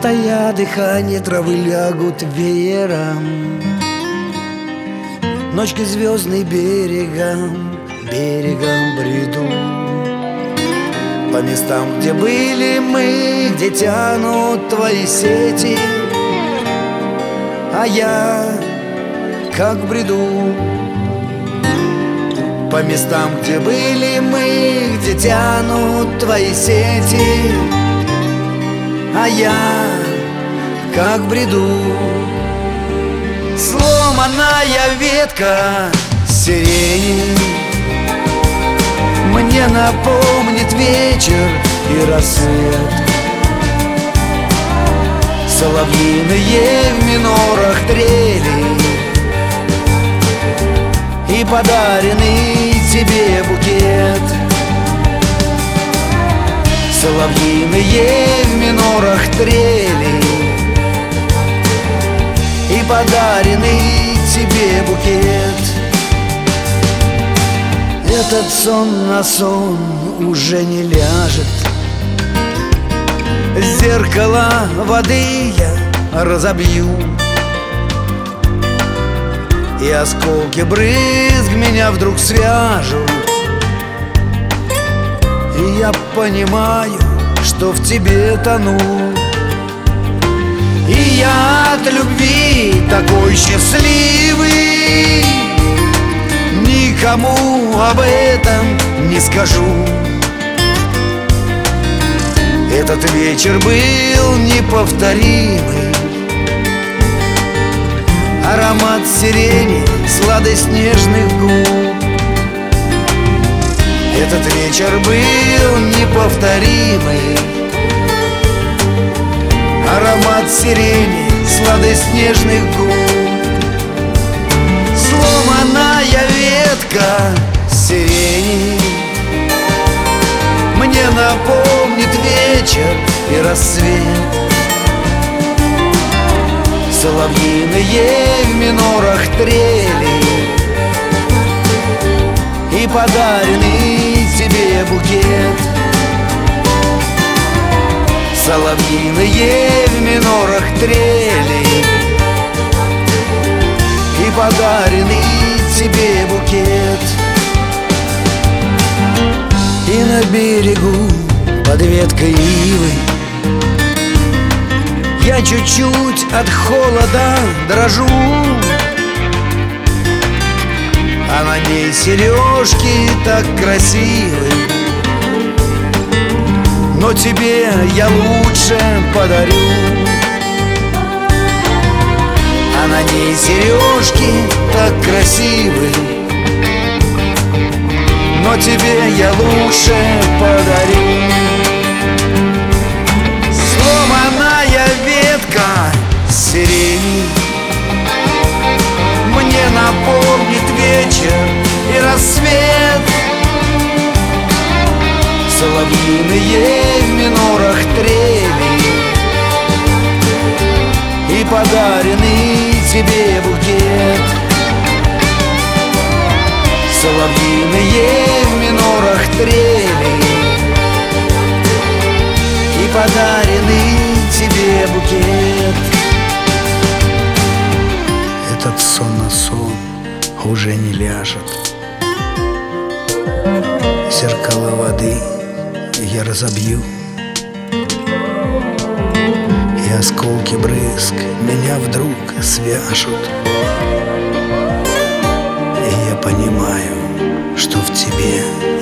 затая дыхание травы, лягут веером. Ночкой звездный берегом, берегом бреду. По местам, где были мы, где тянут твои сети, а я как в бреду. По местам, где были мы, где тянут твои сети, а я как в бреду. Сломанная ветка сирени мне напомнит вечер и рассвет. Соловьиные в минорах трели и подаренный тебе букет. Соловьиные в минорах трели и подаренный тебе букет. Этот сон на сон уже не ляжет. Зеркало воды я разобью, и осколки брызг меня вдруг свяжут. И я понимаю, что в тебе тону. И я от любви такой счастливый никому об этом не скажу. Этот вечер был неповторимый. Аромат сирени, сладость нежных губ. Этот вечер был неповторимый. Аромат сирени, сладость нежных губ. Сломанная ветка сирени мне напомнит вечер и рассвет. Соловьиные в минорах трели и подаренный тебе букет. Соловьиные в минорах трели и подаренный тебе букет. И на берегу под веткой ивы я чуть-чуть от холода дрожу, а на ней сережки так красивы. Но тебе я лучше подарю, а на ней сережки так красивы. Но тебе я лучше подарю. Сломанная ветка сирени мне напомнит вечер и рассвет. Соловьиные в минорах трели и подаренный тебе букет. Соловьиные в минорах трели и подаренный тебе букет. Этот сон на сон уже не ляжет. Зеркало воды я разобью, и осколки брызг меня вдруг свяжут. И я понимаю, что в тебе